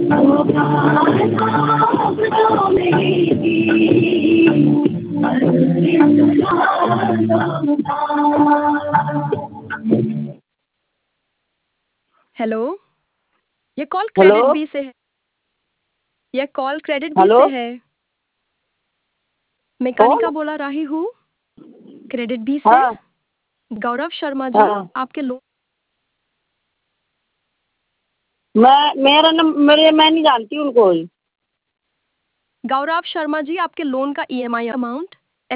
Hello, ये call hello. Credit B से है। यह कॉल क्रेडिट बी हेलो। से है। मैं कौन? कनिका बोला रही हूँ क्रेडिट बी से। हाँ। गौरव शर्मा जी हाँ। आपके लोन मैं नहीं जानती उनको ही। गौरव शर्मा जी आपके लोन का ईएमआई अमाउंट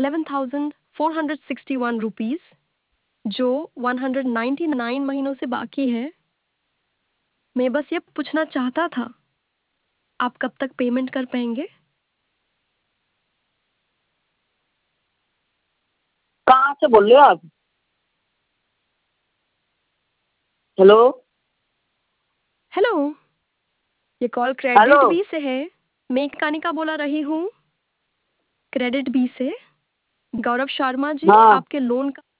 11,461 रुपीस जो 199 महीनों से बाकी है। मैं बस ये पूछना चाहता था, आप कब तक पेमेंट कर पाएंगे? कहाँ से बोल रहे हो आप? हेलो। हेलो, ये कॉल हेलो। क्रेडिट बी से है। मैं कनिका बोला रही हूँ क्रेडिट बी से। गौरव शर्मा जी हाँ, आपके लोन का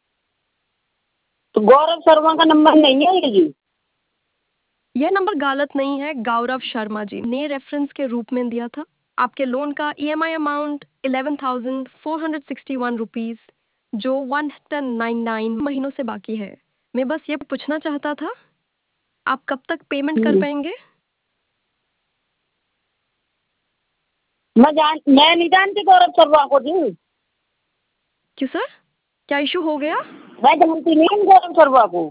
तो गौरव शर्मा का नंबर नहीं है ये जी? यह नंबर गलत नहीं है। गौरव शर्मा जी ने रेफरेंस के रूप में दिया था। आपके लोन का ईएमआई अमाउंट 11,461 रुपीस जो 199 महीनों से बाकी है। मैं बस ये पूछना चाहता था, आप कब तक पेमेंट कर हम्म। पाएंगे? मैं नहीं जानती गौरव शर्मा को जी। क्यों सर, क्या इशू हो गया? मैं जानती नहीं हूँ गौरव शर्मा को।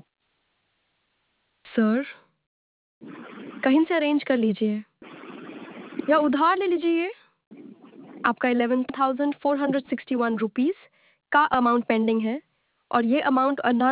सर, कहीं से अरेंज कर लीजिए या उधार ले लीजिए। आपका 11,461 रुपीस का अमाउंट पेंडिंग है और ये अमाउंट